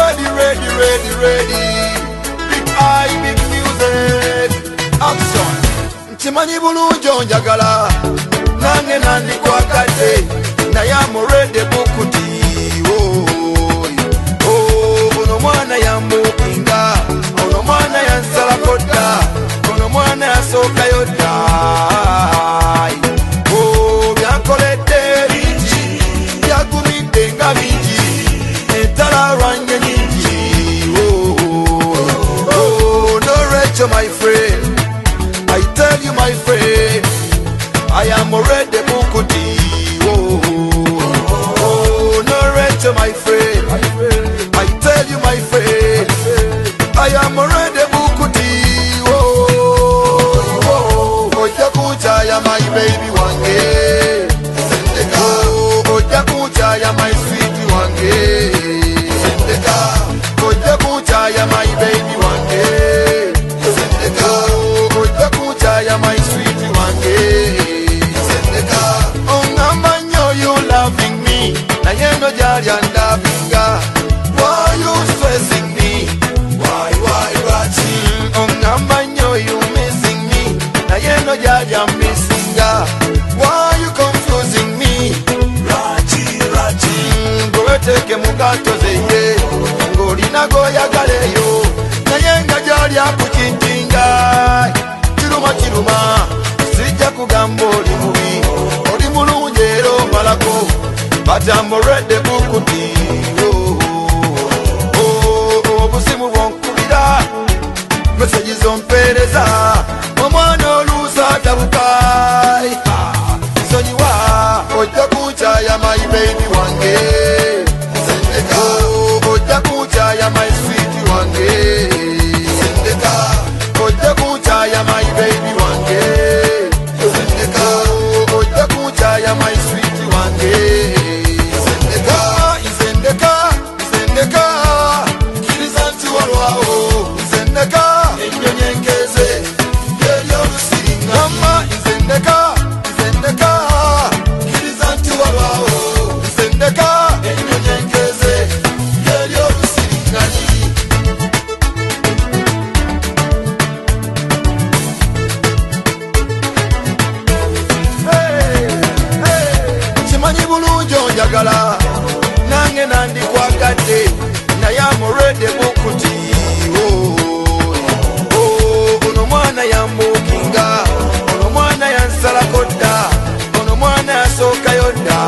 ready. Big eye, big music, action. Chimanyi bulungi njagala, nange nandikwagadde, naye amurede bukuti. Ono mwana yamupinga, ono mwana yansalako dda, ono mwana yasookayo dda. Byankoledde bingi, byagumidde nga bingi, entala lwanye nyingi. No Rachel, my friend, I tell you my friend, I am already bukuti. No Rachel, my friend, I tell you my friend, I am already bukuti. Oja kucha ya my baby wange, oja kucha ya my sweet wange, oja kucha ya my baby wange, oja kucha ya my sweet wange. Ongamba nyo you loving me, na yeno jali andabinga. Why you stressing me? Why Rachi? Ongamba nyo you missing me, na yeno jali I'm missing ya. Why you confusing me? Rachi. Ngoweteke mugato zeye, ngolina goyagaleyo, na yenga jali akuchinjinga. Chiruma, sijja kugamba oli mubi, oli mulungi era omalako, but I'm already bukuti. Obusimu bwonkubira, meseji zompeereza, omwana oluusi atabuka. Nsonyiwa, ojja kunkyaya my baby wange, ojja kunkyaya my sweet wange, ojja kunkyaya my baby wange, ojja kunkyaya my sweet wange. Nzendeka, kkiriza nti walwawo, nzendeka, ennyonyi enkeze yeri olusiringa. Mama, nzendeka, kkiriza nti walwawo, nzendeka, ennyonyi enkeze yeri olusiringanyi. Chimanyi bulungi onjagala, nange nandikwagadde, naye amurede bukuti. Ono mwana yambukinga, ono mwana yansalako dda, ono mwana yasookayo dda.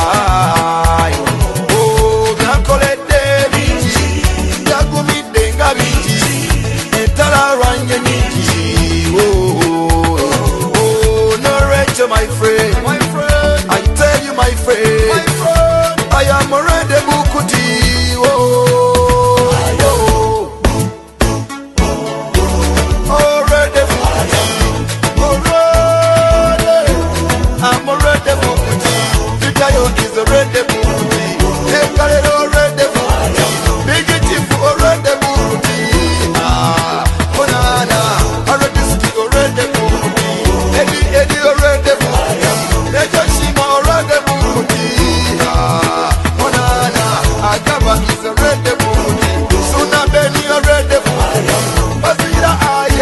Byankoledde bingi, byagumidde nga bingi, entala lwanye nyingi. No Rachel, my friend, I tell you my friend, I am already bukuti. Already bukuti. I'm already bukuti. Vitayo is already bukuti. Ekalero already bukuti. Big Chief already bukuti. Bonana already ski already bukuti. Eddie already bukuti. Major Shima already bukuti. Bonana Agaba is already bukuti. Suna Beni already bukuti. Basira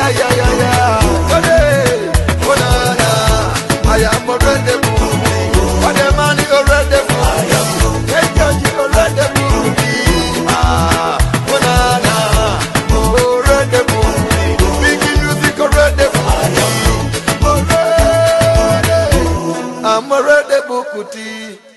Bonana I am already bukuti. Wademani already bukuti. Ejoji already bukuti. Bonana already bukuti. Big music already bukuti. I'm already bukuti.